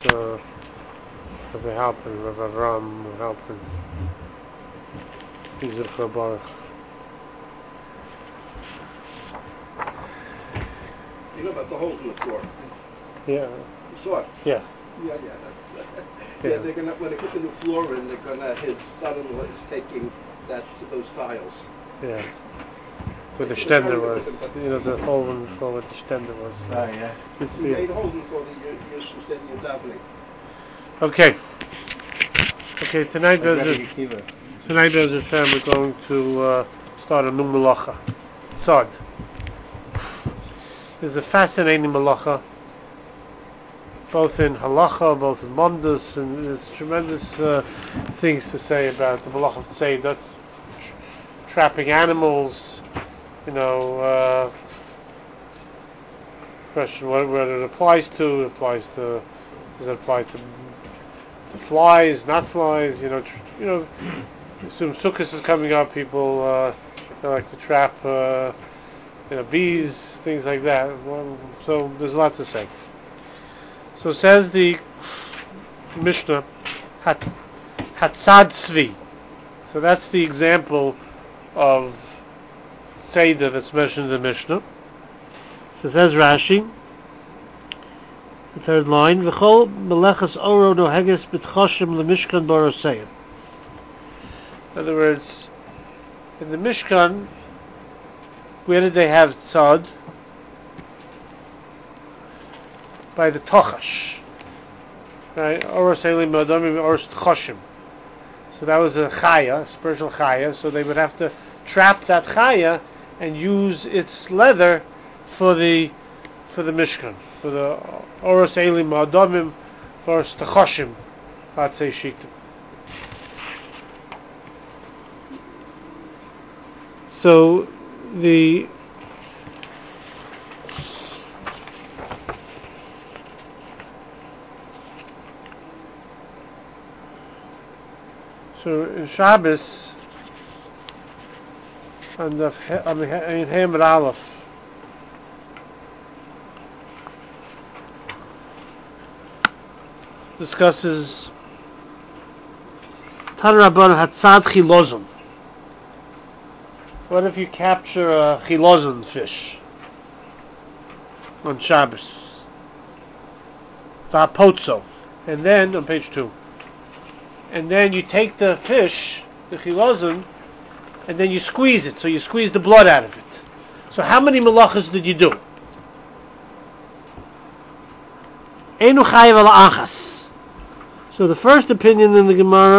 Rabbi Halpin, Rabbi Ram Halpin. He's a Baruch. You know about the holes in the floor? Yeah. You saw it? Yeah. Yeah, that's... yeah, they're gonna, when they put the new floor in, they're gonna, his son-in-law is taking those tiles. Yeah. Where the stender was. You know, the hole in the floor where the stender was. Oh, yeah. You see Yeah, it. the hole in the floor that you're said in your davening. Okay. Okay, tonight there's a time we're going to start a new malacha. Sod. There's a fascinating malacha, both in halacha, both in mondus, and there's tremendous things to say about the malacha of tzeidah, trapping animals, question what it applies to. Does it apply to flies, not flies? Assume Sukkot is coming up. People they like to trap, bees, things like that. So there's a lot to say. So says the Mishnah, Hatzad Tzvi. So that's the example of Seder that's mentioned in the Mishnah. So says Rashi, the third line, V'chol melechas oro noheges b'tchoshim l'mishkan b'oroseyim. In other words, in the Mishkan, where did they have tzad? By the tochash. Right? Oroseyim ma'adamim oros tchoshim. So that was a chaya, a spiritual chaya, so they would have to trap that chaya and use its leather for the Mishkan, for the Oros Elim Ma'adamim, for Stachoshim, Hatzei Shiktim. So in Shabbos, in Hamad Aleph, discusses Tan Rabban Hatzad Chilozon. What if you capture a Chilozon fish on Shabbos? Va'apotzo. And then, on page 2, and then you take the fish, the Chilozon, and then you squeeze it, so you squeeze the blood out of it. So how many melachas did you do? Einu chayev ala achas. So the first opinion in the Gemara,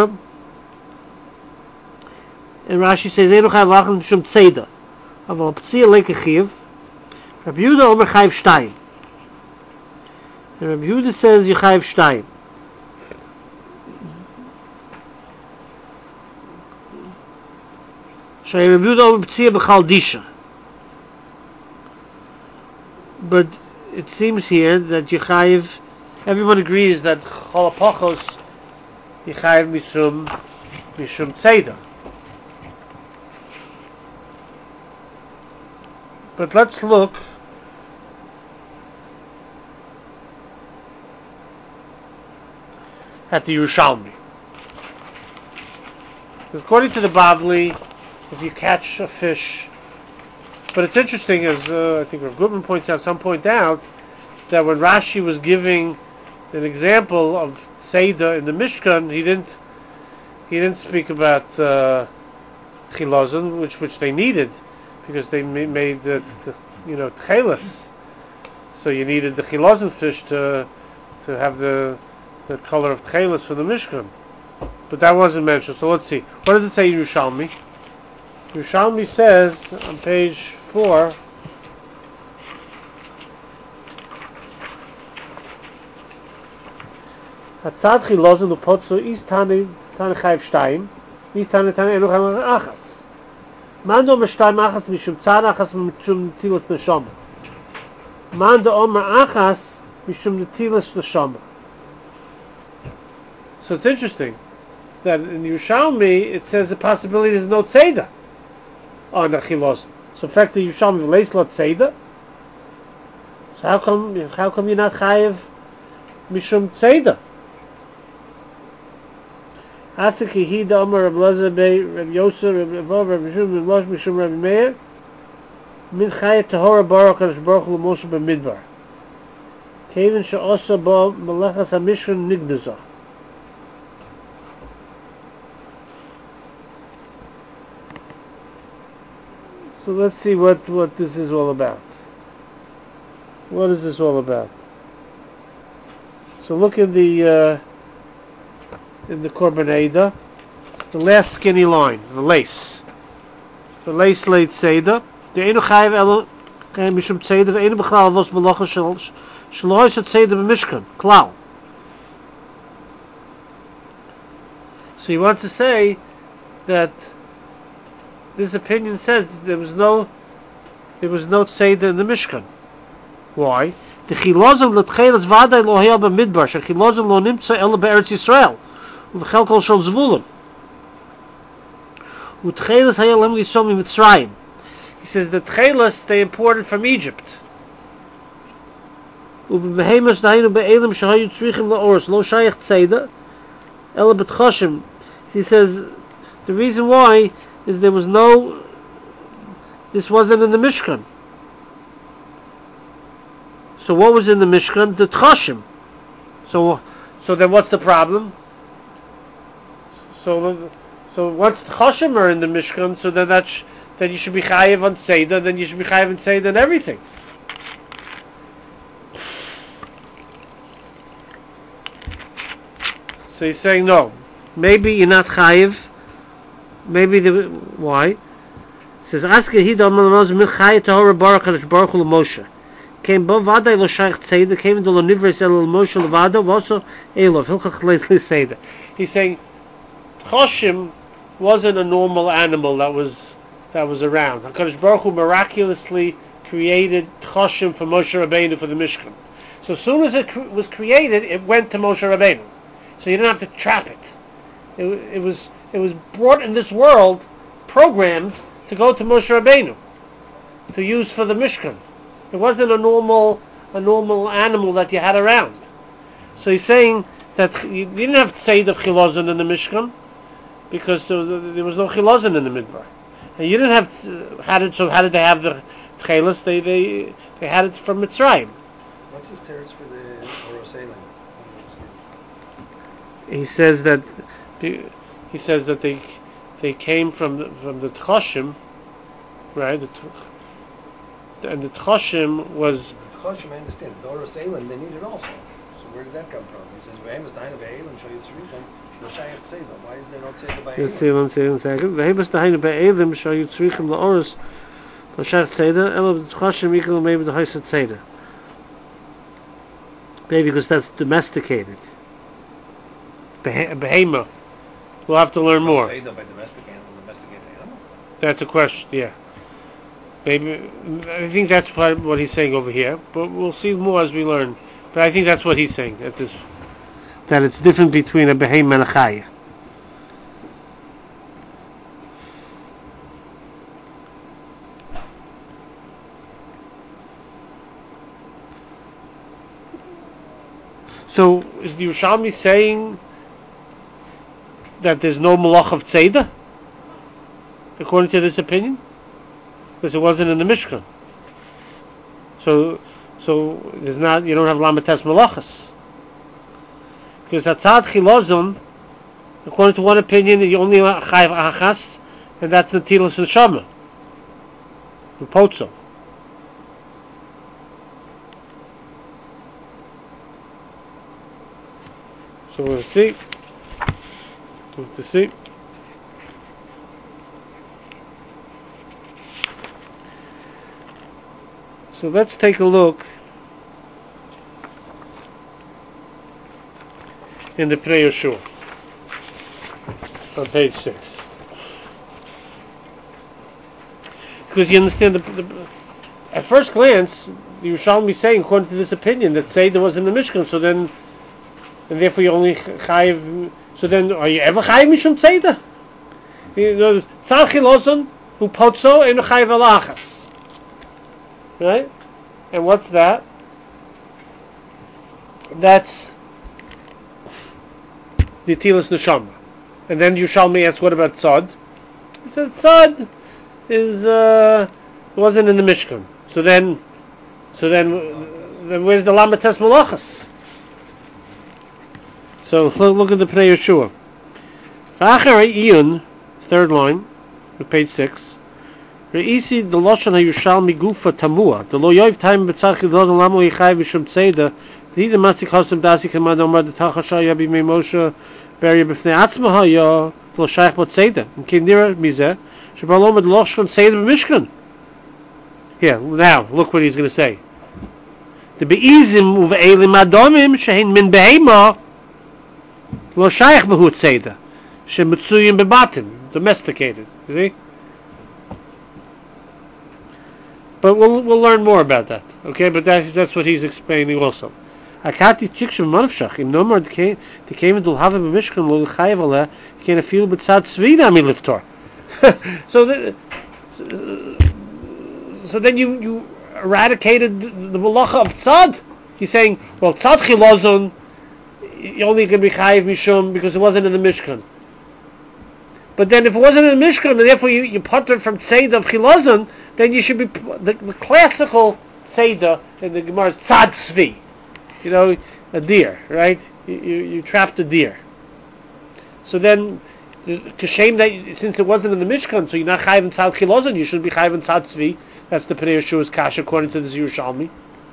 and Rashi says, Einu chayev ala achas mishum tzeidah. Aval p'tzia lekechiv. Rabbi Yehuda omer chayev shtayim. And Rabbi Yehuda says, you chayev shtayim. But it seems here that Yechayev, everyone agrees that Cholapachos Yechayev Mishum Tzeidah. But let's look at the Yerushalmi. According to the Bavli, if you catch a fish, but it's interesting, as I think Rav Gutman points out, some point out, that when Rashi was giving an example of Seder in the Mishkan, he didn't speak about Chilozon, which they needed, because they made the Tchelis. So you needed the Chilozon fish to have the color of Tchelis for the Mishkan. But that wasn't mentioned. So let's see. What does it say in Yerushalmi? Yerushalmi says on page 4, Hatzad Chilozon Upotzo is Tane Chayev Shtayim, is Tane Enu Chayev Achas. Mando Omer Shtayim Achas Mishum Tzad Achas Mishum Netilas Neshama. Mando Omer Achas Mishum Netilas Neshama. So it's interesting that in Yerushalmi it says the possibility there's no tzeidah on the Chilozon. So in fact the Yerushalmi leis lo tzeidah. So how come you're not chayev mishum tzeda. Asiki hida Amar Reb Elazar Bey Reb Yosef Reb Evav Reb Mishum Reb Losh Mishum Reb Meir min chaya tahora baruch Kadosh Baruch Hu Moshe b'midbar. Kevin she'osa ba melechas hamishkan nigduzah. So let's see what this is all about. What is this all about? So look in the Korban Eidah, the last skinny line, the lace. The lace late Seder. The Einu Chayiv Elo Mishum Tzeder. The Einu B'chlal Avos Malacha Shelo Yisod Tzeder B'Mishkan. Klal. So he wants to say that this opinion says there was no tzeder in the Mishkan. Why? The chilozim l'tchelas vaday lo haya b'midbar. She chilozim lo nimtza ela be'eretz Yisrael. Uv'chel kol shel Zvulun. U'tchelas haya lem lisom mitzrayim. He says the tchelas they imported from Egypt. Uv'behemas dahinu be'elim shahayu tzrichim la'oros lo shayach tzeder ela b'tchoshim. He says the reason why is this wasn't in the Mishkan. So what was in the Mishkan? The Tchoshim. So then what's the problem? So once Tchoshim are in the Mishkan, so then then you should be chayiv on Seder, then you should be chayiv on Seder and everything. So he's saying no. Maybe you're not chayiv. Maybe why? It says, "Aske hida amalanoz min chayet tahora baruch Kadosh Baruch Hu Moshe." Came bo vaday lo shaykh tzeder. Came into lo nivres el Moshe levado. Also elov hilchach leisli seder. He's saying, Tchoshim wasn't a normal animal that was around. Kadosh Baruch Hu miraculously created Tchoshim for Moshe Rabbeinu for the Mishkan. So as soon as it was created, it went to Moshe Rabbeinu. So you didn't have to trap it. It was brought in this world, programmed to go to Moshe Rabbeinu, to use for the Mishkan. It wasn't a normal animal that you had around. So he's saying that you didn't have to say the chilozin in the Mishkan, because there was no chilozin in the Midbar. And you didn't have so how did they have the tchelas? They had it from Mitzrayim. What's his terrace for the Oroselim? He says that they came from the Tchoshim, right? And the Tchoshim was. The Tchoshim, I understand. The Oroselim, they need it also. So where did that come from? He says, "Ve'emes dainu be'elim show yitzrichim l'shayach tzeidah." Why is there no tzeidah by elim? Let's see one second. Ve'emes dainu be'elim show yitzrichim la'oros l'shayach tzeidah. Elo the Tchoshim equal maybe the hoysat tzeidah. Maybe because that's domesticated. Behema. We'll have to learn more. By domesticated animal? That's a question, yeah. Maybe I think that's what he's saying over here, but we'll see more as we learn. But I think that's what he's saying that it's different between a behema and a chaya. So is the Yerushalmi saying that there's no malach of tzeidah, according to this opinion? Because it wasn't in the Mishkan. So there's not. You don't have lamates malachas. Because hatzad chilozon, according to one opinion, you only chayv achas, and that's netilas neshama, potzo. So we'll see. To see. So let's take a look in the Pnei Yehoshua on page 6. Because you understand, at first glance, the Yerushalmi is saying, according to this opinion, that Seder was in the Mishkan, so then, and therefore you only chayiv. So then, are you ever chayiv mishum tzeidah? Tzal chilozon hu potzo enu chayiv alachas. Right? And what's that? That's Nitilas Neshama. And then Yerushalmi asked, what about Tzad? He said, Tzad is, wasn't in the Mishkan. So then where's the Lamates Malachas? So look at the Pnei Yeshua. V'achar Iyun, third line, page 6. Re'isi the Lashon HaYerushalmi Gufa Tamua. The Lo Yoiv Time B'tzach Yidod Lamo Yichai V'Shum Tzeda. The Masik Hosam Dasi Kamad Omar the Tachasha Yabi Mei Moshe Beri B'fnei Atzmaha Ya Lo Shaykh Bot Tzeda. And Kindira Mizeh Shebalom Ad Loshon Tzeda B'Mishkan. Here, now, look what he's going to say. The Be'izim Uve'elim Adomim Shehin Min Behema Lo Shaykh B'hu Tzeda. Shemutsuyim Bebatim. Domesticated. You see? But we'll learn more about that. Okay, but that's what he's explaining also. Akati Tikshav Manavshach. Im Nomar the came into Havim Mishkan Lo Chayav Aleh Can feel B'tzad Tzvina Mi Liftor. So then you eradicated the malacha of tzad. He's saying, well, tzad chilazon, you only can be chayiv mishum because it wasn't in the Mishkan. But then if it wasn't in the Mishkan, and therefore you parted from tzeda of chilazon, then you should be the classical tzeda in the Gemara tzad tzvi. You know, a deer, right? You trapped a deer. So then, kashem that since it wasn't in the Mishkan, so you're not chayiv in tzad chilazon, you should be chayiv in tzad tzvi. That's the Pnei Yeshua's kasha according to the Yerushalmi.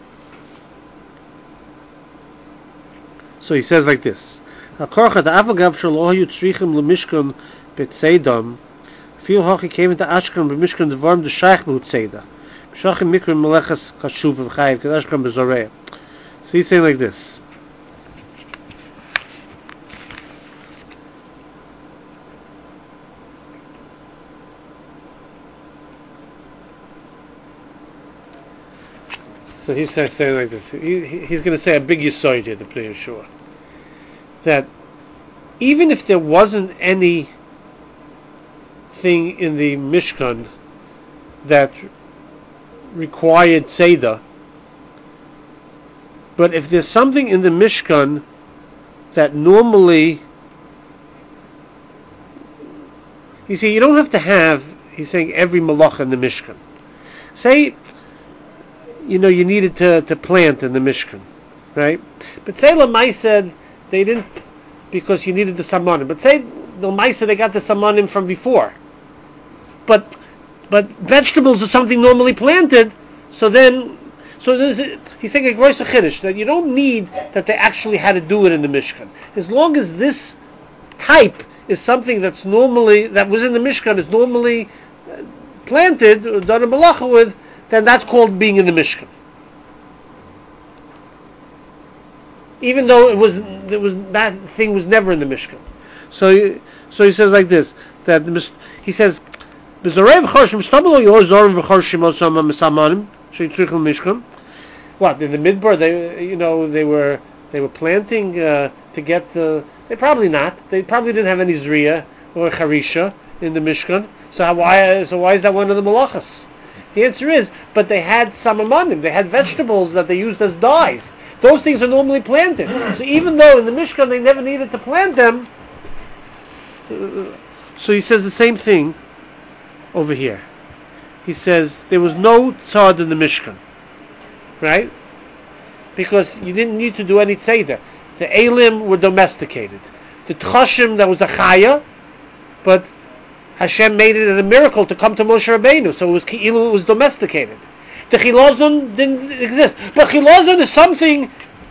So he says like this: Hakorcha the avagav shelo hayu tzrichim lemishkan betzeidam. Feel hochi came into Ashkan b'mishkan devarim the shaykh b'utzeda. B'shachim mikrim melechas chashuv v'chayiv k'Ashkan b'zoreya. So he's saying like this. So he's saying like this. He's going to say a big yisoid here, the Pnei Yeshua, that even if there wasn't anything in the Mishkan that required Seder, but if there's something in the Mishkan that normally, you see, you don't have to have, he's saying, every malacha in the Mishkan. Say, you know, you needed to plant in the Mishkan, right? But say Lamai said they didn't because you needed the samanim. But say Lamai said they got the samanim from before. But vegetables are something normally planted. So he's saying a grosser chiddush that you don't need that they actually had to do it in the Mishkan. As long as this type is something that was in the Mishkan, is normally planted or done a malacha with, then that's called being in the Mishkan. Even though that thing was never in the Mishkan. So he says like this, that he says, what in the Midbar they were planting to get they probably didn't have any zriya or charisha in the Mishkan. So why is that one of the malachas? The answer is, but they had samanim, they had vegetables that they used as dyes. Those things are normally planted. So even though in the Mishkan they never needed to plant them, so he says the same thing over here. He says there was no tzad in the Mishkan, right? Because you didn't need to do any tzeder. The elim were domesticated. The tchashim, that was a chaya, but Hashem made it a miracle to come to Moshe Rabbeinu, so it was domesticated. The chilazon didn't exist, but chilazon is something.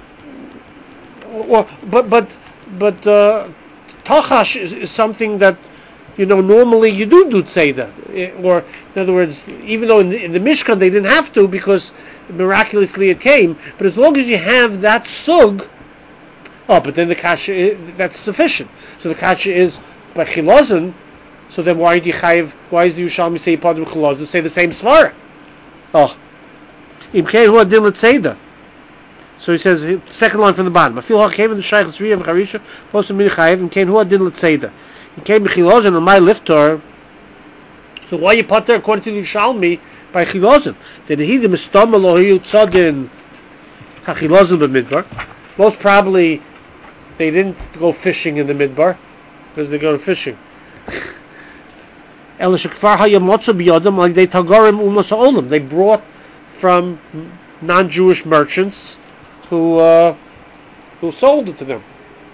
Tachash is something that normally you do tzeidah, or in other words, even though in the Mishkan they didn't have to because miraculously it came, but as long as you have that sug, but then the kasha that's sufficient. So the kasha is by chilazon. So then why is the Yerushalmi say Padim Chalazon say the same svara? So he says, second line from the bottom. I feel how came in the Shaykh Zriya of Charisha, most of Chayiv, and came who did Letzeda. He came Chilazon on my liftor. So why you put there according to the Yerushalmi by Chilazon? Did he the Mistamah Lohiyu Tzadin HaChilazon b'Midbar? Most probably they didn't go fishing in the midbar because they go fishing. Like they brought from non-Jewish merchants who sold it to them.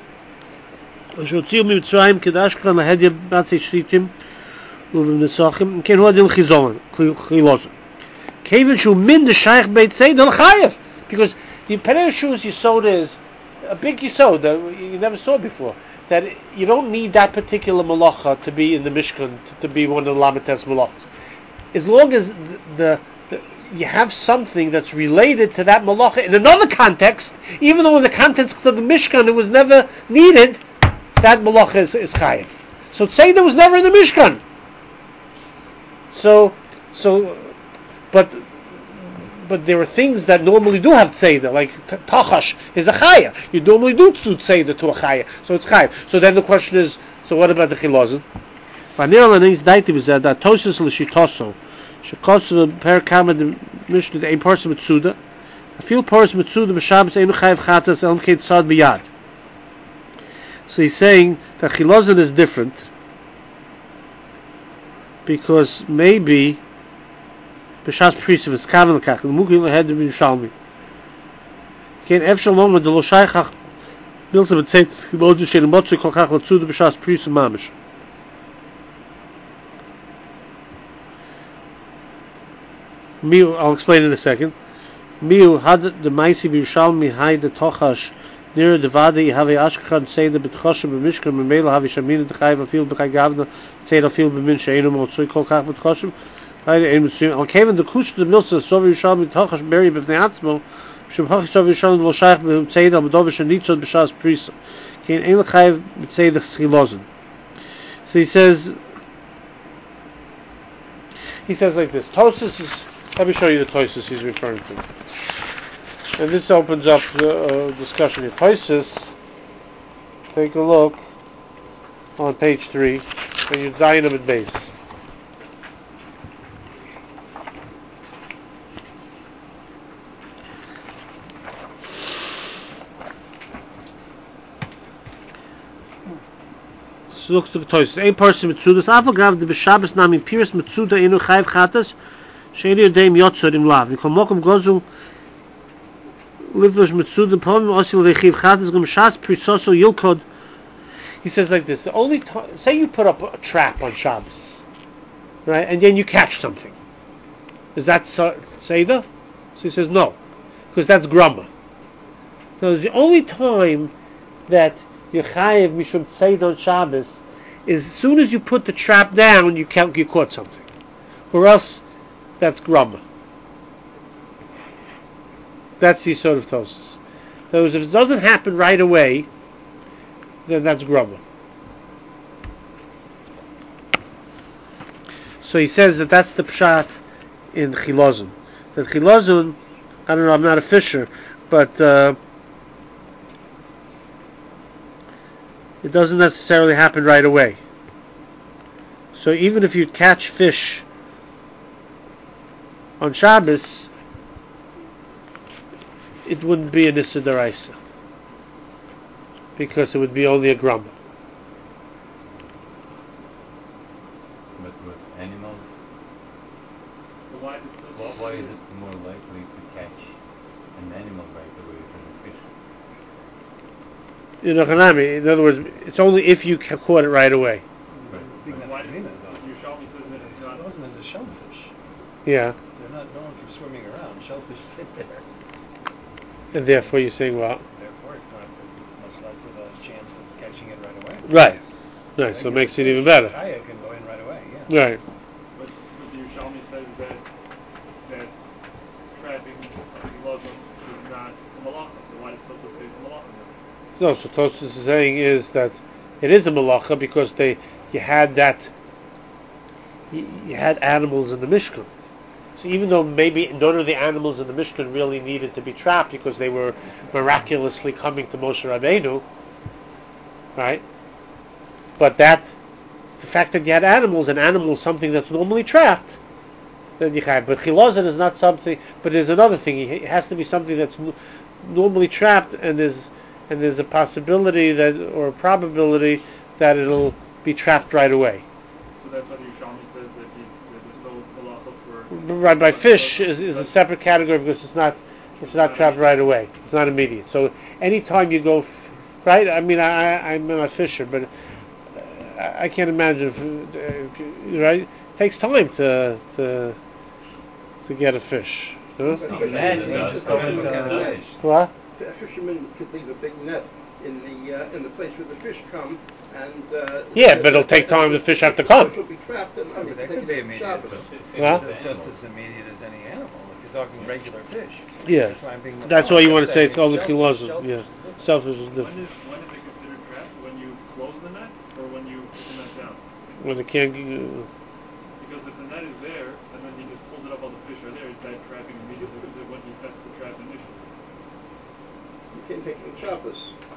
Because the Perez shoes Yisod is a big Yisod that you never saw before. That you don't need that particular malacha to be in the Mishkan to be one of the Lamites malachas. As long as you have something that's related to that malacha in another context, even though in the context of the Mishkan it was never needed, that malacha is chayiv. So Tzeidah was never in the Mishkan. But there are things that normally do have tzeidah, like tachash is a chaya. You normally do tzeidah to a chaya, so it's chayiv. So then the question is, so what about the chilazon? Vanir is daiti was that tosis l'shitoso, shekosu per kama the mishnah a person with suda, a few person with suda b'shabbos einu chayiv chatas elm keit tzad b'yad. So he's saying that chilazon is different because maybe b'shas prisav is kaven l'kach the mugil ahead of Yerushalmi. Kein efshal moment the lo shaychach milsa b'tzeit chilazon shein motzei kol kach l'tzuda b'shas prisav mamish. I'll explain in a second. Miu had the Maisi B'Yushalmi hide the Tochash near the Vadi have a Ashkhan say the B'Tchoshem B'Mishkan B'Meila have a Shamin the Chayv Afil B'Chay Gavna say the Afil B'Min Sheinu Motzui Kol Kach B'Tchoshem Hide Ein Mitzuyim Al Kevin the Kush the Milsa Sovi Yushalmi Tochash Beri B'Vnei Atzmo Shem Hachi Sovi Yushalmi Lo Shaykh B'Tzei Dal B'Dovish and Nitzot B'Shas Prisa Kein Ein L'Chayv B'Tzei the Schilozin. So he says like this. Tosis is, let me show you the Tosis he's referring to. And this opens up the discussion here. Tosis, take a look on page 3, when you Zayin of base. So look to the Tosis. A person with Sudas, Afagav the B'Shabbos Nami Piris Mitzuda Inu Chayv Chatas, Sheiri Yodeim Yotzor Im Lav. Mikol Mokum Gozu Livlosh Mitzuda Pomim Osil Lechiv Chatas Gum Shas Prisoso Yilkod. He says like this: the only time, say you put up a trap on Shabbos, right, and then you catch something. Is that Seder? So he says no, because that's Grumma. So the only time that you're chayiv mishum Seder on Shabbos is as soon as you put the trap down, you caught something, or else that's Grumma. That's the sort of Tosis. So if it doesn't happen right away, then that's Grumma. So he says that that's the pshat in Chilazon. That Chilazon, I don't know, I'm not a fisher, but it doesn't necessarily happen right away. So even if you catch fish on Shabbos, it wouldn't be an Issa D'Oraisa, because it would be only a Grumma. But with animals, why is it more likely to catch an animal right away than a fish? In other words, it's only if you caught it right away. Why do you says that it's not? Those are the shellfish. Yeah. They're not known for swimming around. Shellfish sit there. And therefore you're saying, well... Therefore it's much less of a chance of catching it right away. Right. Right, so it makes it even better. Chaya can go in right away, yeah. Right. But the Yerushalmi says that trapping Muslim is not a malacha, so why does Tosus say it's a malacha? No, so Tosus is saying is that it is a malacha because you had animals in the Mishkan. So even though maybe none of the animals in the Mishkan really needed to be trapped because they were miraculously coming to Moshe Rabbeinu, right? But the fact that you had animals, and animals something that's normally trapped, then you have. But Chilazon is not something. But there's another thing. It has to be something that's normally trapped and is and there's a possibility that, or a probability that it'll be trapped right away. So that's what Yerushalmi says that there's no malacha for. Right, by fish is a separate category because it's not trapped right away. It's not immediate. So anytime you go, right? I mean, I'm not a fisher, but I can't imagine. Right? It takes time to get a fish. Huh? What? A fisherman could leave a big net in the place where the fish come, and yeah, but it'll take time. The fish have to come. The fish will be trapped, and They could be immediate. Huh? Just as immediate as any animal. If you're talking regular fish. Yeah. That's why you want to say it's only chilazim. Yeah. Shellfish is different. When is it considered trapped? When you close the net, or when you put the net down? When it can't. Because if the net is there, and then he just pulls it up while the fish are there, is that trapping immediately, or is it when he sets the trap initially? You can't take it in Shabbos.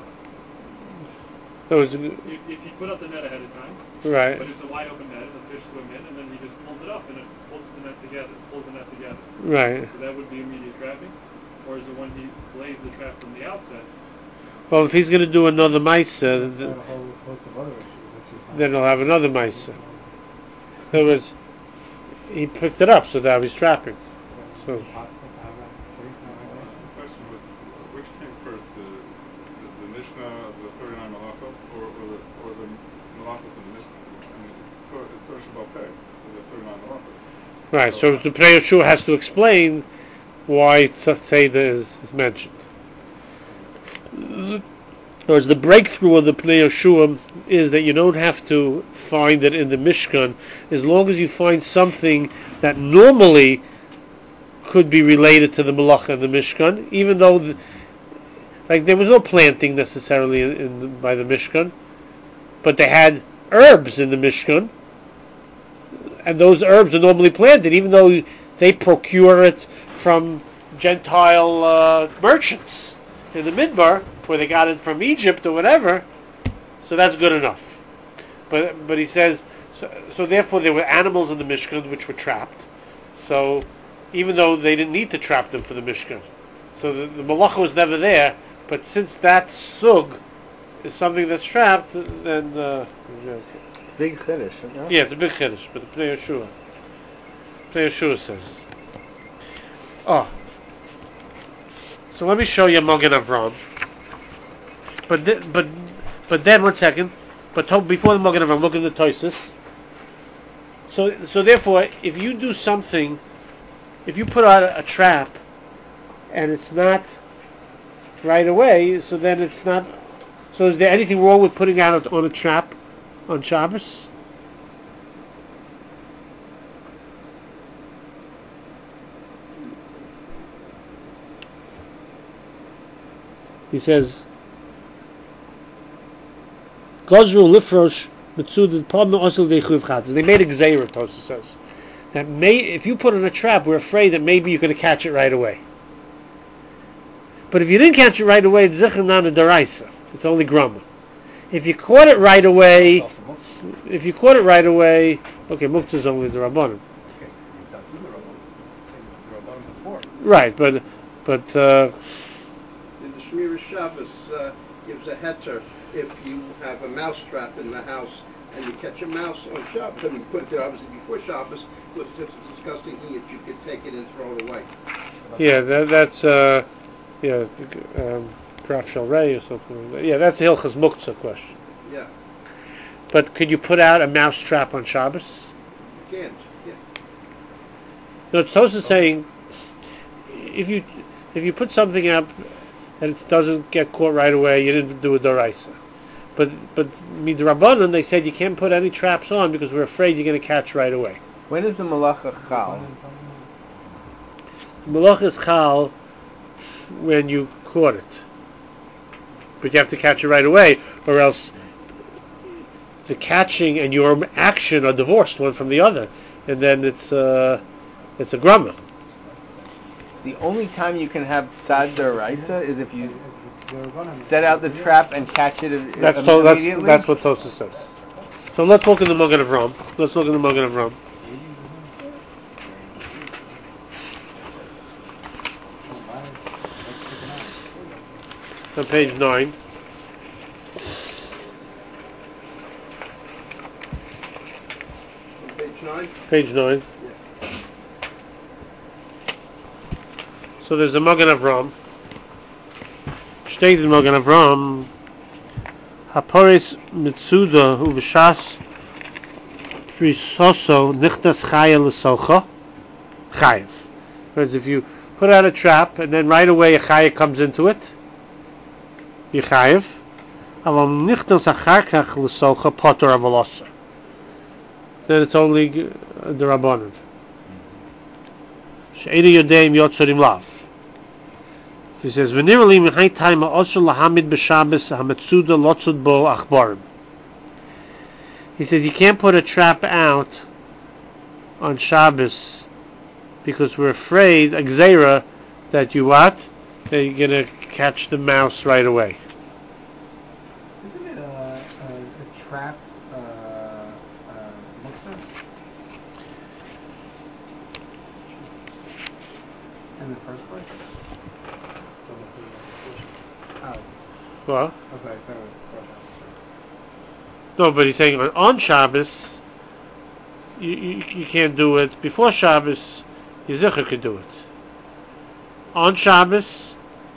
If you put up the net ahead of time, right. But it's a wide open net, and the fish swim in, and then he just pulls it up, and it pulls the net together. Right. So that would be immediate trapping, or is it when he lays the trap from the outset? Well, if he's going to do another Maisa, then he'll have another Maisa. In other words, he picked it up, so now he's trapping. So. Question was, which came first, the Mishnah of the 39 Malachos, or the Malachos of the Mishnah? I mean, it's Torah Shabbat Peh, the 39 Malachos. Right, so the Pnei Yehoshua has to explain why Tzadda is mentioned. Whereas the breakthrough of the Pnei Yehoshua is that you don't have to find it in the Mishkan, as long as you find something that normally could be related to the Malacha in the Mishkan, even though there was no planting necessarily by the Mishkan, but they had herbs in the Mishkan, and those herbs are normally planted, even though they procure it from Gentile merchants in the Midbar, where they got it from Egypt or whatever. So that's good enough. But he says, so therefore there were animals in the Mishkan which were trapped. So even though they didn't need to trap them for the Mishkan, so the malacha was never there. But since that sug is something that's trapped, then Big chiddush, no? yeah, it's a big chiddush. But the Pnei Yehoshua says. Oh, so let me show you Magen Avram. But then 1 second. But before the Magen Avram, look at the Tosfos. So therefore, if you do something, if you put out a trap, and it's not right away, so then it's not. So is there anything wrong with putting out on a trap on Shabbos? He says, Gozru lifrosh mitzudin padma osel deichuv chatzis. They made a gzeira, Tosfos says, that if you put on a trap, we're afraid that maybe you're going to catch it right away. But if you didn't catch it right away, it's zichron nan daraisa. It's only grama. If you caught it right away, okay, muktzah is only the rabbanon. Right, but in the Shmir Shabbos gives a heter if you have a mouse trap in the house and you catch a mouse on Shabbos, and you put it there obviously before Shabbos, because since it's disgusting heat, you could take it and throw it away. Yeah, that's Kraf Shel Rei or something like that. Yeah, that's a Hilchas Muktzah question. Yeah. But could you put out a mouse trap on Shabbos? You can't. Yeah. No, Tosfos is saying if you put something up and it doesn't get caught right away, you didn't do a doraisa. But midrabanan, they said you can't put any traps on because we're afraid you're going to catch right away. When is the malacha chal? The malacha is chal when you caught it, but you have to catch it right away, or else the catching and your action are divorced one from the other, and then it's a grama. The only time you can have tzad d'oraisa is if you set out the trap and catch it immediately. That's what Tosfos says. So let's look in the Magen Avram. On page 9. 9? Page 9. Yeah. So there's a Magen Avram. Steht in Magen Avram, Haporis Mitsuda Uvishas Frisoso Nichtas Chaya L'Socha Chayev. Whereas if you put out a trap and then right away a Chaya comes into it, you Chayev. Aval Nichtas Achar Kach L'Socha Potter Aval Osir. Then it's only the Rabbanan. She'eda Yodeim Yotzerim Lav. He says, "V'nirali mihai time also lahamid b'Shabbos hametzuda lotzud bo achbarim." He says you can't put a trap out on Shabbos because we're afraid, a gzeira, that you what? That you're gonna catch the mouse right away. Isn't it a trap mixer? In the first place? What? Okay, so No, but he's saying on Shabbos, you can't do it. Before Shabbos, your zicher could do it. On Shabbos,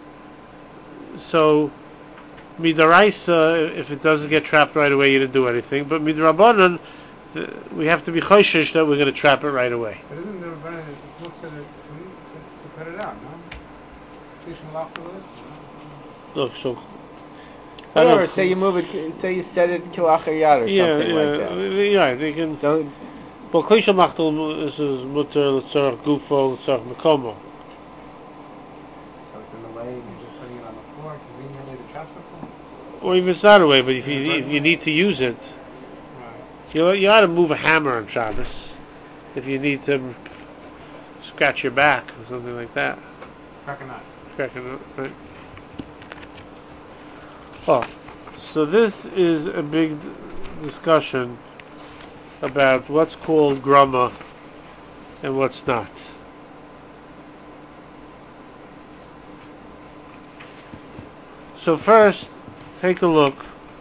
so midaraisa, if it doesn't get trapped right away, you didn't do anything. But midrabanan, we have to be choishish that we're going to trap it right away. But isn't the Rabbanan looks at it to cut it out, no? Look, so whatever. Say you move it. Say you set it kilachayat or something like that. Yeah, they can. So, well, klishal machtel is mutter l'tzarach gufo l'tzarach mekomo. So it's in the way, and you're just putting it on the floor, conveniently to trap something. Or even it's not a way, but if you need to use it, Right. you ought to move a hammer on Shabbos if you need to scratch your back or something like that. Crack a nut. Crack a nut, right? Oh, so this is a big discussion about what's called grama and what's not. So first, take a look.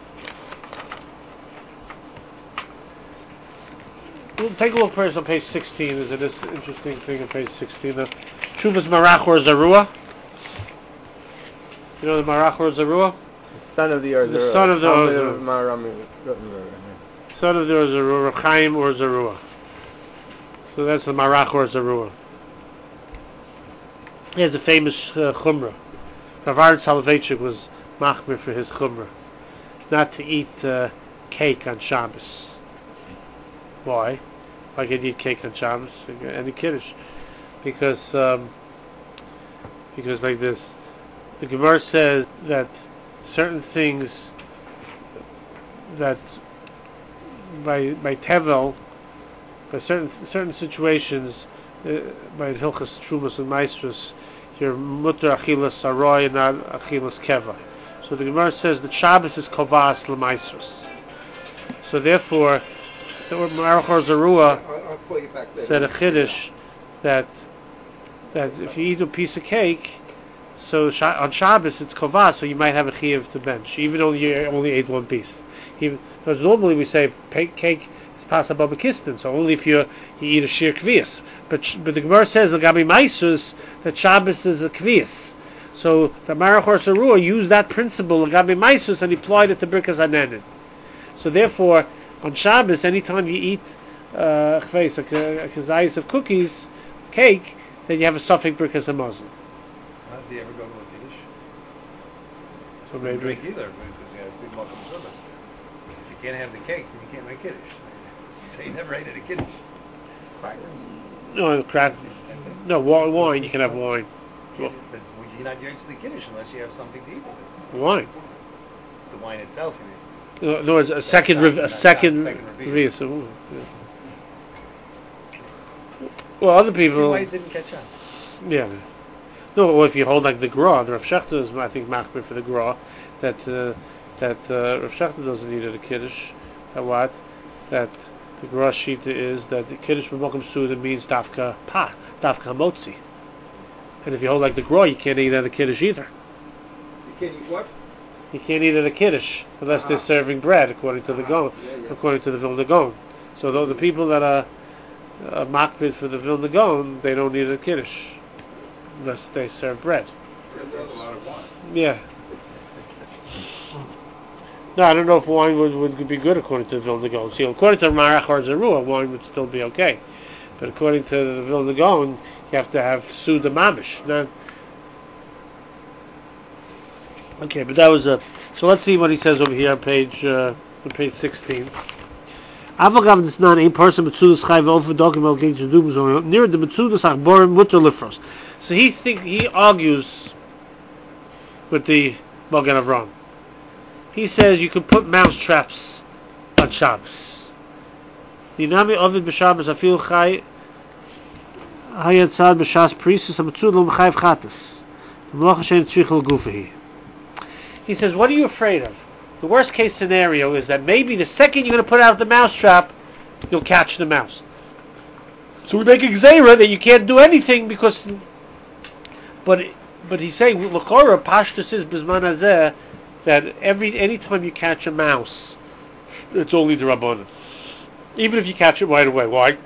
We'll take a look first on page 16. There's this interesting thing on page 16. The Shuvas Marach or Zarua. You know the Marach or Zarua? The son of the Or Zarua. The son of the Or Zarua. Son of the Or Zarua, Chaim or Zarua. So that's the Marach or Zarua. He has a famous chumrah. Rav Aaron Soloveitchik was machmir for his chumrah, not to eat cake on Shabbos. Why? Why can you eat cake on Shabbos? Any kiddush? Because like this, the Gemara says that certain things that by tevel, by certain situations, by hilchas trumas and maestros, you're mutter achilas aroy and not achilas keva. So the Gemara says that Shabbos is kovas l'maestros. So therefore, the Marach or Zarua said a chiddush that if you eat a piece of cake, so on Shabbos it's kovas, so you might have a chiyuv to bench, even though you only ate one piece. Because normally we say cake is pasabah b'kistin, so only if you eat a shir kvias. But the Gemara says l'gabi maisus that Shabbos is a kvias. So the Marach or Zarua used that principle l'gabi maisus and he applied it to Birkas Hanenin. So therefore, on Shabbos, anytime you eat a kazayis of cookies, cake, then you have a suffix Birkas Hamazon. How did he ever go to a kiddush? So maybe. Drink either, because he has big malchus suda. If you can't have the cake, then you can't make kiddush. So he never ate at a kiddush. No, no, wine. You can have wine. But you're not going to the kiddush unless you have something to eat with it. Wine. The wine itself, you mean? No, it's a second review. So, yeah. Well, other people. See why it didn't catch on? Yeah. No, well, if you hold like the Gra, the Rav Shechter is, I think, machmir for the Gra, that Rav Shechter doesn't eat at a kiddush. That the Gra shita is that the kiddush b'mokum suda means dafka motzi. And if you hold like the Gra, you can't eat at a kiddush either. You can't eat what? You can't eat at a kiddush unless they're serving bread, according to the Gaon, according to the Vilna Gaon. So the people that are makbid for the Vilna Gaon, they don't need a kiddush unless they serve bread. There's a lot of wine. Yeah. No, I don't know if wine would be good according to the Vilna Gaon. See, according to Marach or Zerua, wine would still be okay. But according to the Vilna Gaon, you have to have Suda Mamish. No? Okay, but that was so let's see what he says over here on page 16. Avagav is not a person Metzudas Chayv over document going to do near the Metzudas Achborim Mutter Lifros. So he argues with the Magen Avraham. He says you can put mouse traps on Shabbos. Dinami Ovid b'Shabbos afil Chay Hayat Sad b'Shas Prisus Metzud Lo M'Chayv Chatas. M'Loch Hashem Tzrichel Gufahi. He says, what are you afraid of? The worst case scenario is that maybe the second you're going to put out the mouse trap, you'll catch the mouse. So we make a gzeira that you can't do anything because. But he's saying l'chora pashtus is b'zman hazeh that any time you catch a mouse, it's only the rabbanon. Even if you catch it right away. Why?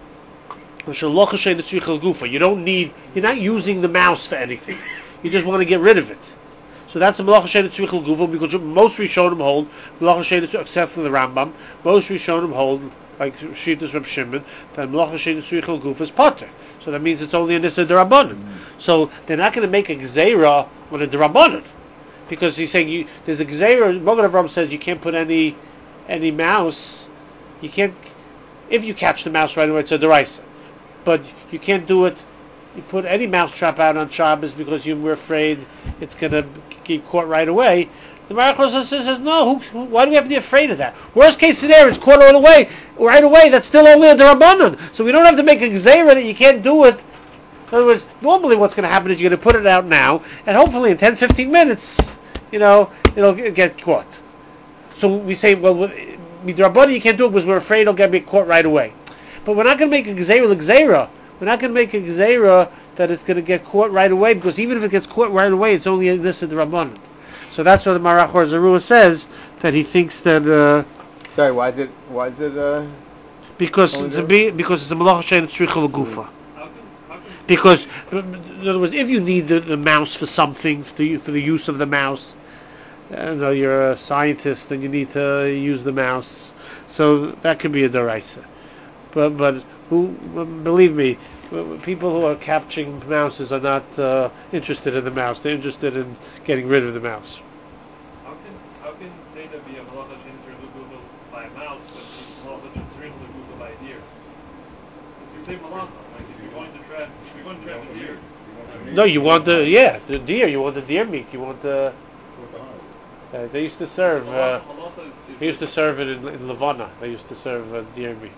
You don't need. You're not using the mouse for anything. You just want to get rid of it. So that's a Malach Hashem Tzrichel Gufa because most Rishonim hold Malach Hashem except for the Rambam. Most Rishonim hold like Shittas Reb Shimon that Malach Hashem Tzrichel Gufa is Potter. So that means it's only a Nissa D'Rabbanan. So they're not going to make a Gzeira on a D'Rabbanan because he's saying there's a Gzeira. Magen Avraham says you can't put any mouse. You can't if you catch the mouse right away. It's a D'Oraisa, but you can't do it. You put any mouse trap out on Shabbos because you were afraid it's going to get caught right away. The Marach says, no, why do we have to be afraid of that? Worst case scenario, it's caught right away, that's still only a D'Rabbanan. So we don't have to make a Gzeira that you can't do it. In other words, normally what's going to happen is you're going to put it out now, and hopefully in 10-15 minutes, it'll get caught. So we say, well, with D'Rabbanan you can't do it because we're afraid it'll get caught right away. But we're not going to make a Gzeira. We're not going to make a Gzeira that it's going to get caught right away because even if it gets caught right away, it's only this of the Rabbanan. So that's what the Marach or Zerua says that he thinks that. Sorry, why is it? Because it's a Malach Hashem Tzrichel Gufa. Because in other words, if you need the mouse for something for the use of the mouse, you're a scientist and you need to use the mouse, so that could be a D'Oraisa. But believe me, people who are capturing mouses are not interested in the mouse. They're interested in getting rid of the mouse. How can Seder be a Malach Hashem Tzrichel Gufa by a mouse, but it's Malach Hashem Tzrichel Gufa by a deer? It's the same Malacha. Like if you're going to trap a deer. No, you want the deer. You want the deer meat. You want the. They used to serve. They used to serve it in Levana. They used to serve deer meat.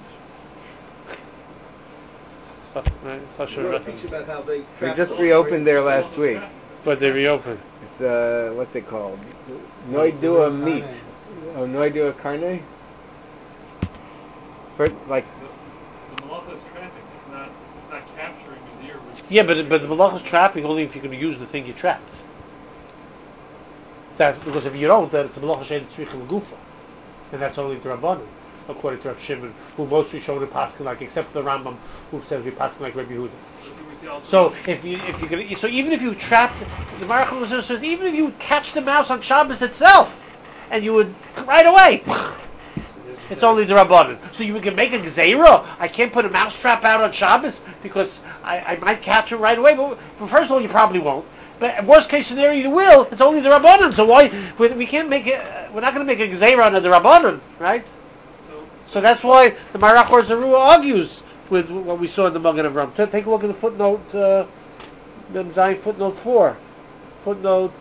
We just reopened there last week. But they reopened. It's what's it called? Noidua meat. Oh, Noidua carne. Like. The malacha is trapping. It's not capturing a deer. Yeah, but the malacha is trapping only if you're going to use the thing you trapped. Because if you don't, then it's a malacha Hashem Tzrichel Gufa, and that's only the Rabbanan. According to Rav Shimon, who mostly showed a paskin like, except for the Rambam, who says we paskin like Rabbi Yehuda. So so even if you trapped, the Marach says even if you would catch the mouse on Shabbos itself, and you would right away, it's only the Rabbanan. So you can make a gzeira. I can't put a mouse trap out on Shabbos because I might catch it right away. But first of all, you probably won't. But worst case scenario, you will. It's only the Rabbanan. So why we can't make it? We're not going to make a gzeira on the Rabbanan, right? So that's why the Marach or Zerua argues with what we saw in the Magen Avraham. Take a look at the footnote, Mem Zayin, footnote 4. Footnote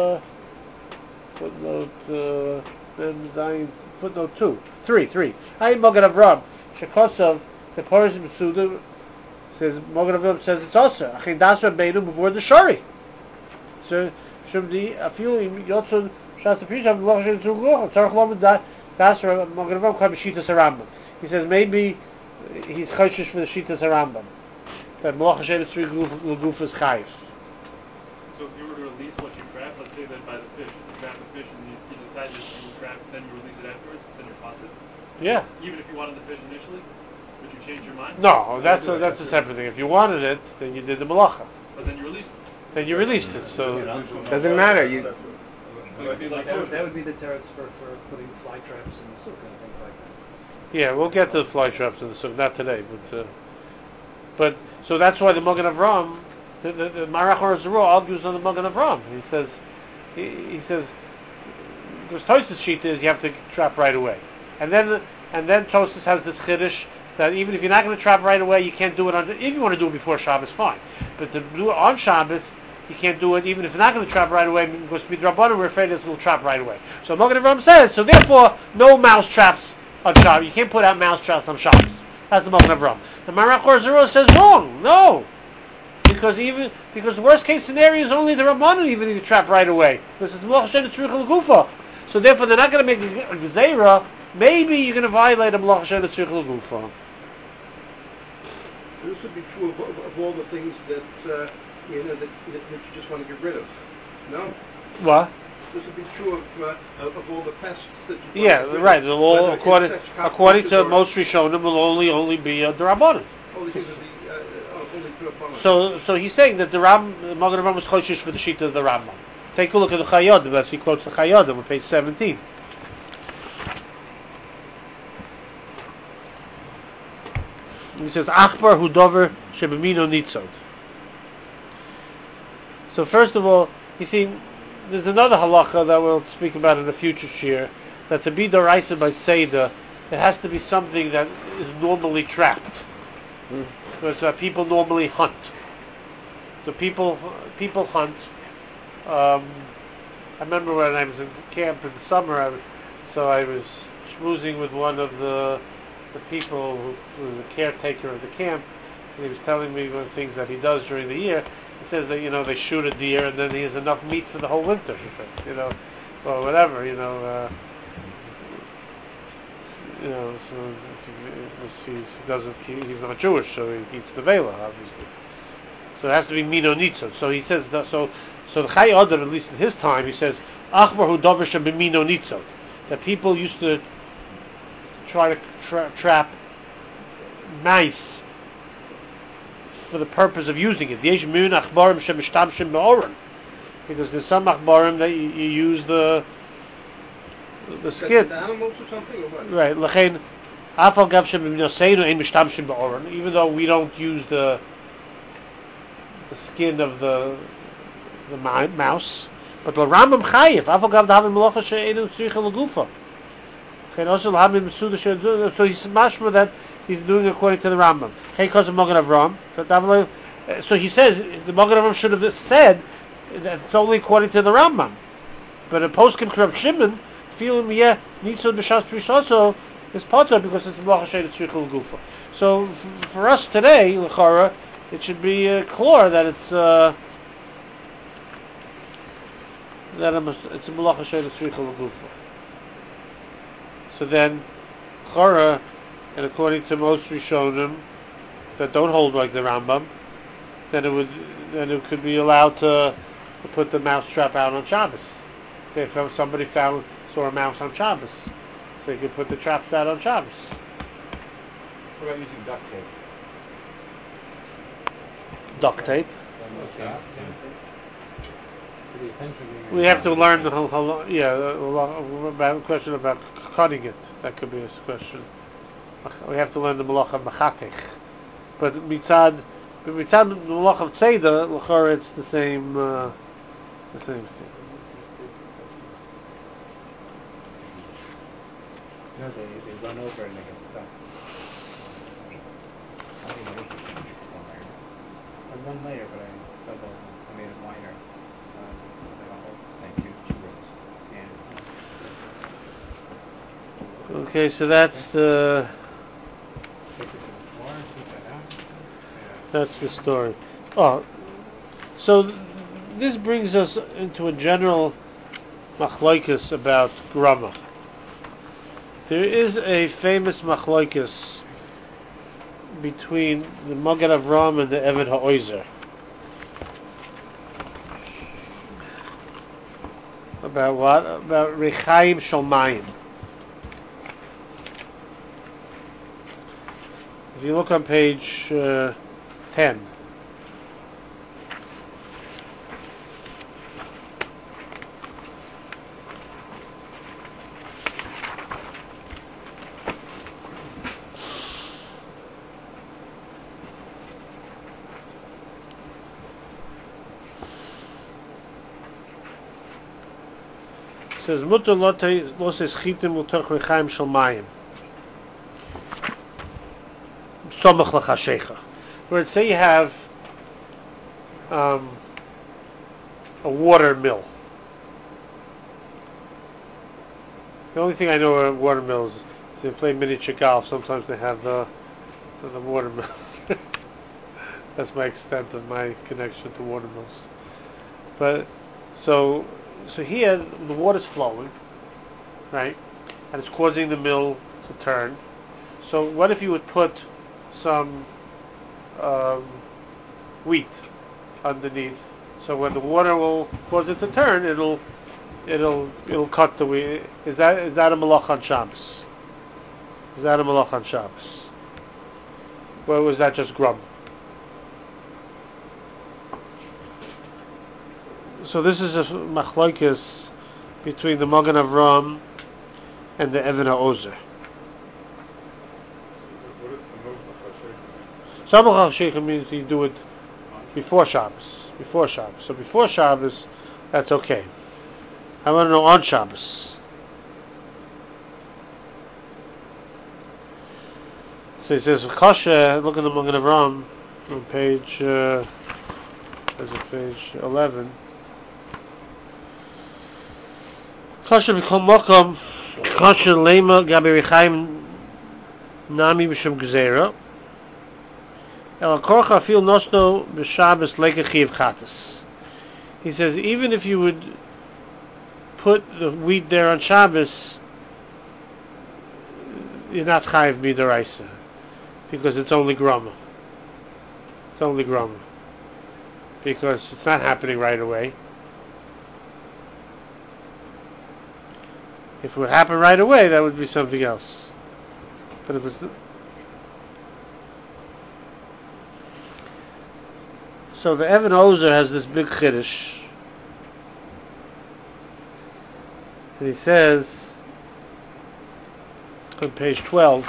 Mem Zayin, footnote 3. I Magen Avraham. Shekosov, the Parish Metzuda says, Magen Avraham says it's also. Achin das Rabbeinu before the Shari. So, Shemdi, Afilu, Yotzon, Shas Aprisha, Malach Hashem Tzrichel Gufa, Tzarech Lamed That's Magen Avraham called Shitas Harambam. He says maybe he's chayshish for the Shitas Harambam. That Malach Hashem Tzrichel Gufa is chayif. So if you were to release what you trapped, let's say that by the fish, you trap the fish and you decide that you trap, then you release it afterwards, then you're potter. Yeah. Even if you wanted the fish initially, but you change your mind? No, that's a separate thing. If you wanted it, then you did the malacha. But then you released it. Then you released it. So doesn't matter. You. It would be like that would be the teretz for putting fly traps in the sukkah and things like that. yeah, we'll get to the fly traps in the sukkah, not today, but so that's why the Magen Avram, the Marach Or Zerah argues on the Magen Avram. He says because Tosfos' sheet is you have to trap right away, and then Tosfos has this chiddush that even if you're not going to trap right away, you can't do it on. If you want to do it before Shabbos, fine, but to do it on Shabbos, you can't do it even if you're not going to trap right away because B'drabanan we're afraid it will trap right away. So Magen Avram says so. Therefore, no mouse traps on Shabbos. You can't put out mouse traps on Shabbos. That's the Magen Avram. The Marach Or Zerah says wrong. No. Because the worst case scenario is only the Rabbanan even if you trap right away. Because it's Malach Shein Tzurich L'Gufa. So therefore they're not going to make a Gzeira. Maybe you're going to violate a Malach Shein Tzurich L'Gufa. This would be true of all the things that that you just want to get rid of. No. What? This would be true of all the pests that you. Yeah, right. The law according to most Rishonim will only be a D'Rabbanan. So he's saying that the Magen Avram was choshish for the sheet of the Rambam. Take a look at the Chayodim, as he quotes the Chayodim on page 17. He says, Achbar hu dover shebemino nitzod. So first of all, you see, there's another halacha that we'll speak about in a future shir, that to be doraisa by tzeda, it has to be something that is normally trapped. Because people normally hunt. So people hunt. I remember when I was in camp in the summer, I was schmoozing with one of the people who was the caretaker of the camp, and he was telling me one of the things that he does during the year. He says that they shoot a deer and then he has enough meat for the whole winter. He says, or whatever, so he's not Jewish, so he eats the vela, obviously. So it has to be mino nitzot. So he says that. So the Chai Adar, at least in his time, he says achbar hu davar shebemino nitzot, that people used to try to trap mice for the purpose of using it. Yesh min achbarim shemishtamshim be'oren, because there's some achbarim that you use the skin. The animals or something, or what? Right. L'chein afal gav shebeminoseinu ein mishtamshim be'oren. Even though we don't use the skin of the mouse, but the Rambam chayiv afal gav dahavin melacha she'einu tzricha l'gufa. So he's mashma that he's doing according to the Rambam. Hey, because of Magen Avram. So he says the Magen Avram should have said that it's only according to the Rambam. But a poskim Reb Shimon feeling nitzod b'shas prisoso is potter because it's Malach Shein Tzurich L'Gufa. So for us today, l'chara, it should be clear that it's a Malach Shein Tzurich L'Gufa. So then, Chora, and according to most Rishonim that don't hold like the Rambam, then it could be allowed to put the mouse trap out on Shabbos. Say if somebody saw a mouse on Shabbos, so you could put the traps out on Shabbos. What about using duct tape? Duct tape. Okay. We have to learn the whole about question about cutting it. That could be a question. We have to learn the malach of machatech. But mitzad the malach of tzeda, l'chor, it's the same thing. They run over and they get stuck. One layer, but I made it wider. Thank you. 2 rows. Okay, so that's the story. Oh, so this brings us into a general machlokes about grama. There is a famous machlokes between the Magen Avram and the Eved HaOzer about what? About Rechaim Shalmayim. If you look on page 10. It says mutter loses chitim u'toch rechaim shel mayim somach l'chashecha. Where say you have a water mill. The only thing I know of water mills is they play miniature golf. Sometimes they have the water mills. That's my extent of my connection to water mills. But so here the water's flowing, right, and it's causing the mill to turn. So what if you would put some wheat underneath? So when the water will cause it to turn, it'll cut the wheat. Is that a malach on Shabbos? Is that a malach on Shabbos? Or was that just grub? So this is a machlokes between the Magen Avraham and the Even HaOzer. Samach HaSheikha means you do it before Shabbos. So before Shabbos, that's okay. I want to know on Shabbos. So he says, Kasha, look at the Magen Avraham on page, page 11. Kasha v'kol mokom, kasha lema gabi rechaim nami b'shem gzeira. El korcha fil nosno b'Shabbos leke chiv chatas. He says, even if you would put the wheat there on Shabbos, you're not chayiv midaraisa, because it's only grama. It's only grama. Because it's not happening right away. If it would happen right away, that would be something else. But if it's so, the Even HaOzer has this big chiddush, and he says on page 12.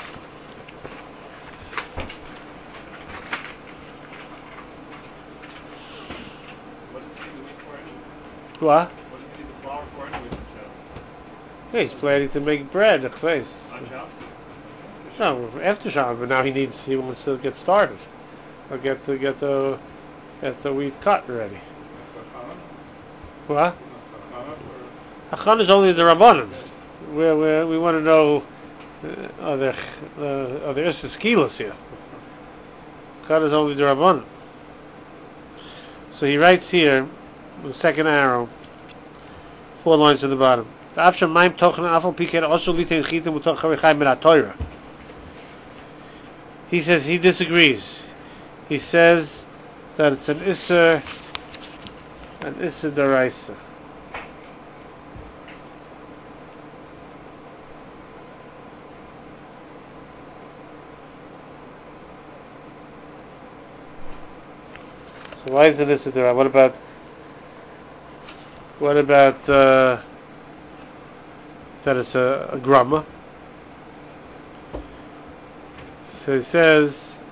What? What does he need the flour for anyway? Yeah, he's planning to make bread, a place. On Shabbos? No, after Shabbos, but now he wants to get started. Or get the wheat cut ready. What? Hachana is only the Rabbanim. We want to know are there kilos here? Cut is only the Rabbanim. So he writes here, the second arrow, 4 lines to the bottom. He says he disagrees. He says that it's an Isser Daraisa. So why is it Isser Daraisa? What about that it's a grama? So he says,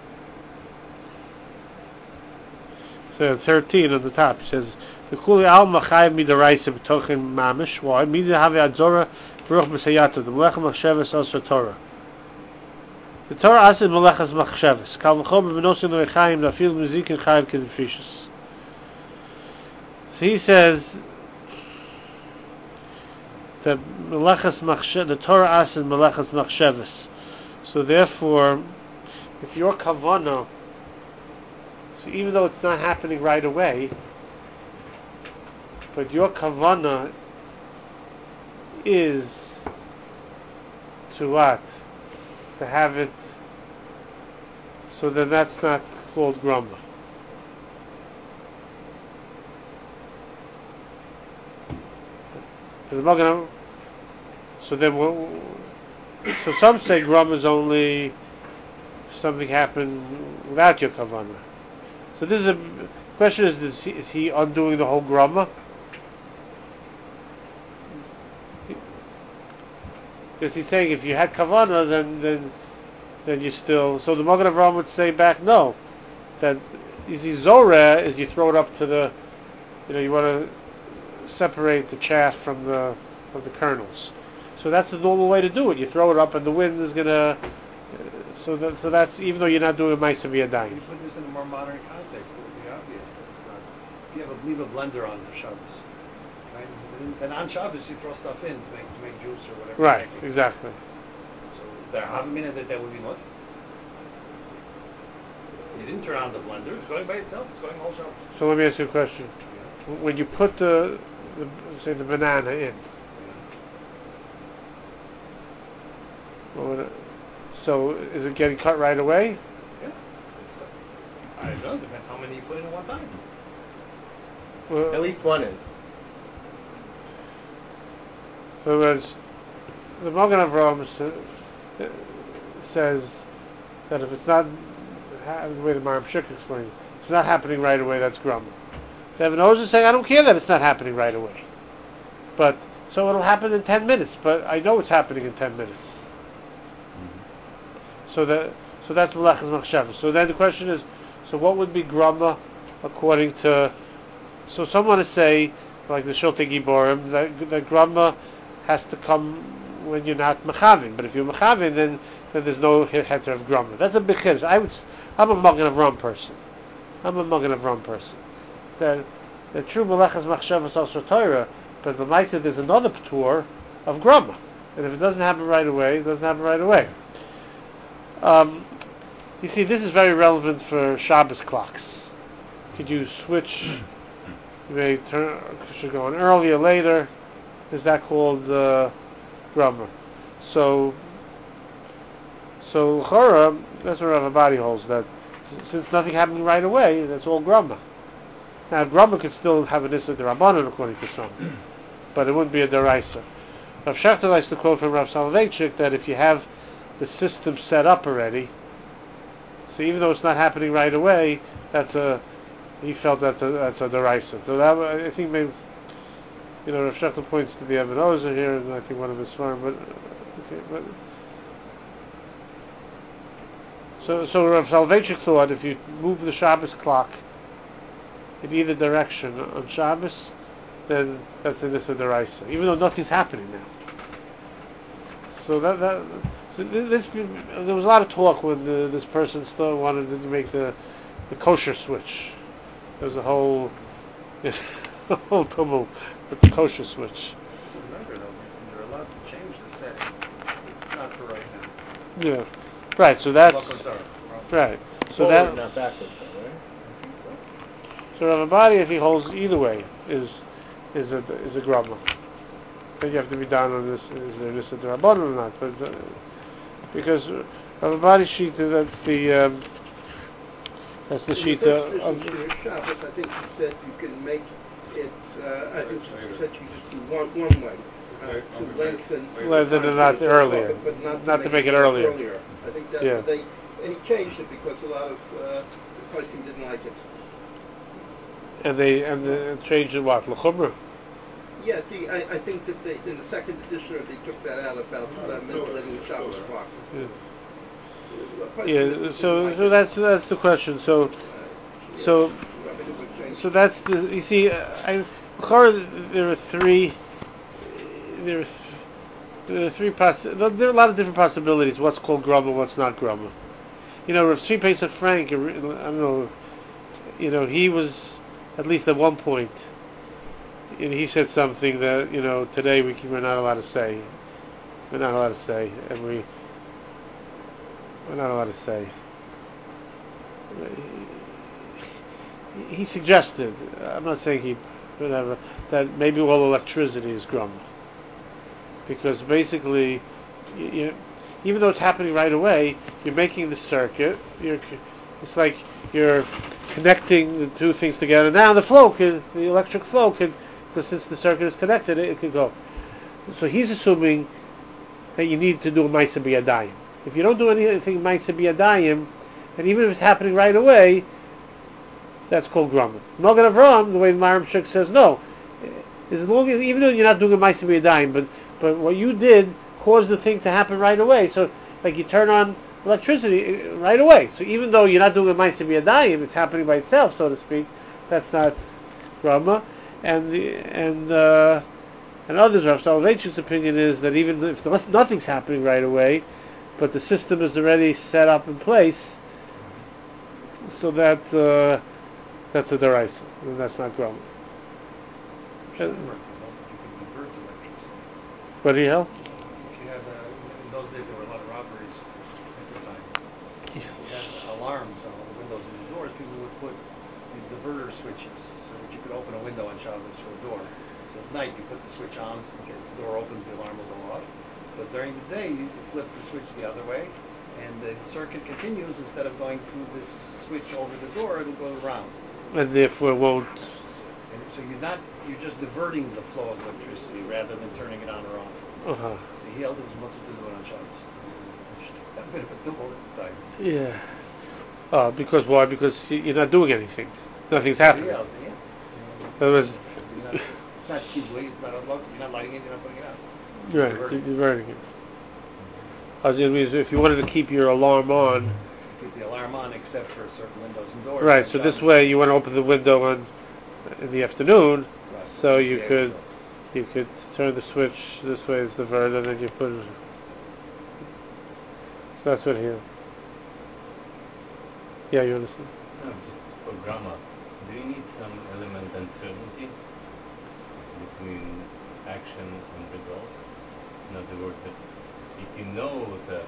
so 13 on the top, he says, the Kuli al Machayev midaraisa b'tochin mamish. Why? Mida have adzora baruch b'sayatu. The Melech Machshavas also Torah. The Torah asid Melechas Machshavas. Kal v'chol b'menosin l'rechaim la'afil muzikin chayev kedifishus. So he says that the Torah asid Melechas Machshavas. So therefore, if your kavanah, so even though it's not happening right away, but your kavanah is to what? To have it, so then that's not called grumba. So then, so some say grumba is only something happen without your kavanah. So this is a question: is he undoing the whole grama? Because he's saying if you had kavanah, then you still. So the Magen Avraham would say back, no, that you see zoreh is you throw it up to the, you want to separate the chaff from the kernels. So that's the normal way to do it. You throw it up, and the wind is gonna. So that's even though you're not doing a ma'aseh b'yadayim. You put this in a more modern context, it would be obvious that it's not. You leave a blender on for Shabbos, right? And on Shabbos you throw stuff in to make juice or whatever. Right, exactly. So is there a minute that would be much? You didn't turn on the blender; it's going by itself. It's going all Shabbos. So let me ask you a question. Yeah. When you put the banana in, so is it getting cut right away? Yeah. I don't know. Depends how many you put in at one time. At least one is. So as the Magen Avraham says that if it's not the way the Maram Shik explains, it's not happening right away. That's grumble. So Evan Oz is saying, I don't care that it's not happening right away, but so it'll happen in 10 minutes. But I know it's happening in 10 minutes. So that's Melechas Machshavas. So then the question is, so what would be grama according to? So someone to say, like the Shiltei Giborim, that grama has to come when you're not mechavin. But if you're mechavin, then there's no heter of grama. That's a big chiddush. I'm a Magen Avraham person. The true Melechas Machshavas also Torah, but the Maaseh there's another p'tur of grama, and if it doesn't happen right away, it doesn't happen right away. You see, this is very relevant for Shabbos clocks. Could you switch? You may should go on earlier, later. Is that called grama? So Chora, that's what Rav Abadi holds, that since nothing happening right away, that's all grama. Now grama could still have an issa d'Rabbanan according to some, but it wouldn't be a deraisa. Rav Shechter likes to quote from Rav Soloveitchik that if you have the system set up already, so even though it's not happening right away, he felt that's a deraisa. So that, I think maybe, Rav Shechter points to the Evan Ozer here, and I think one of his farm, but so Rav Soloveitchik thought if you move the Shabbos clock in either direction on Shabbos, then that's an issa deraisa, even though nothing's happening now. So there was a lot of talk when this person still wanted to make the kosher switch. There was a whole tumult with the kosher switch. Remember though, you're allowed to change the setting. It's not for right now. Yeah, right. So that's right. So forward, not backwards, though, right? So Rav Abadi, if he holds either way, is a grama. Then you have to be down on this. Is there this a d'Rabbanan or not? But because Rav Abadi's sheet, that's the sheet of Shabbos, I think you said you can make it. I think you said you just do one way to lengthen and not earlier, but not to make it earlier. I think that's what and he changed it because a lot of the posting didn't like it. And they changed it what l'chumra? Yeah, I think that in the second edition they took that out about manipulating the Shabbos clock. Yeah. So that's the question. So that's the. You see, there are three. There are a lot of different possibilities. What's called grama, what's not grama. Rav Tzvi Pesach Frank, I don't know. He was at least at one point. And he said something that today we're not allowed to say. We're not allowed to say, and we're not allowed to say. He suggested. I'm not saying whatever, that maybe all electricity is grama, because basically, even though it's happening right away, you're making the circuit. It's like you're connecting the two things together. Now the electric flow can. Because since the circuit is connected, it could go. So he's assuming that you need to do a ma'aseh b'yadayim. If you don't do anything Ma'aseh B'Yadayim, and even if it's happening right away, that's called Grama. Magen Avraham, the way the Maram Shuk says, no. As long as, even though you're not doing a Ma'aseh B'Yadayim, but what you did caused the thing to happen right away. So, like you turn on electricity right away. So even though you're not doing a Ma'aseh B'Yadayim, it's happening by itself, so to speak. That's not Grama. And others, Rav Soloveitchik's opinion is that even if nothing's happening right away, but the system is already set up in place, so that that's a deraisa, and that's not Grama. You can divert electricity. What do you help? If you had, in those days there were a lot of robberies at the time. If you had alarms on all the windows and the doors, people would put these diverter switches so that you could open a window on Shabbos or a door. So at night you put the switch on in case the door opens, the alarm will go off. But during the day you flip the switch the other way, and the circuit continues. Instead of going through this switch over the door, it'll go around. And therefore it won't. And so you're just diverting the flow of electricity rather than turning it on or off. Uh-huh. So he held it was much to do it on Shabbos. A bit of a double at the time. Yeah. Because why? Because you're not doing anything. Nothing's happening. Yeah. Otherwise, it's not kibui, it's not unlocked. You're not lighting it, you're not putting it out. right, diverting it. It means if you wanted to keep your alarm on. Keep the alarm on except for certain windows and doors. Right, so this way you want to open the window in the afternoon, right. So you could turn the switch this way is the vert, and then you put it. So that's what here. Yeah, you understand? No, just for grammar. Do you need some element uncertainty between action and result? In other words, if you know that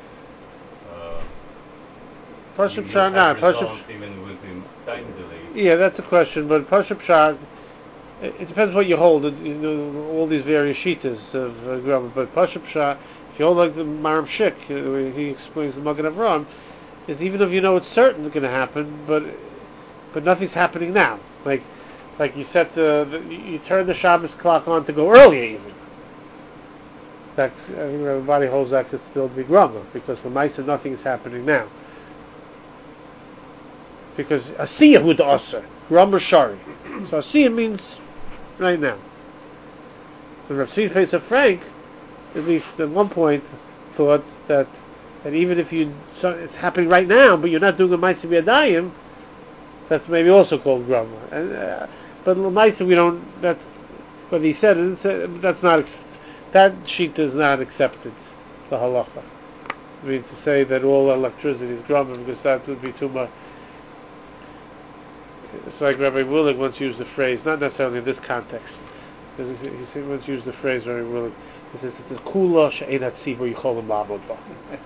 Pashup Shah, even with the time delay. Yeah, that's a question, but Pashup Shah, it depends what you hold. You know, all these various shitas of grammar, but Pashup Shah, if you hold like the Maram Shik, he explains the Magen Avraham, is even if you know it's certain it's going to happen, but nothing's happening now. Like you set you turn the Shabbos clock on to go earlier even. That's, I think everybody holds that could still be Grama, because the Maisa nothing is happening now. Because Asiyah would Asr, Grama Shari. So Asiyah means right now. The Rav Tzvi Pesach Frank, at least at one point, thought that even if it's happening right now, but you're not doing a Maisa B'Yadayim, that's maybe also called Grama. But Maisa we don't. That's what he said. That's not. That sheet is not accepted. The halacha. I mean to say that all electricity is Grama, because that would be too much. It's like Rabbi Willig once used the phrase, not necessarily in this context. He once used the phrase, Rabbi Willig. He says it's a kula she'enat tzibur yicholim la'amod ba.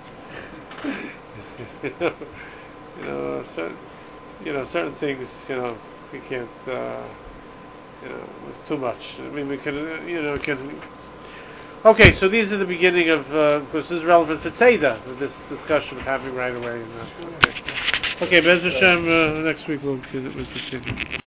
Certain things, we can't, it's too much. I mean, we can. Okay, so these are the beginning of, because this is relevant for Tzeidah, this discussion of having right away. Okay, Bez Hashem, next week we'll continue.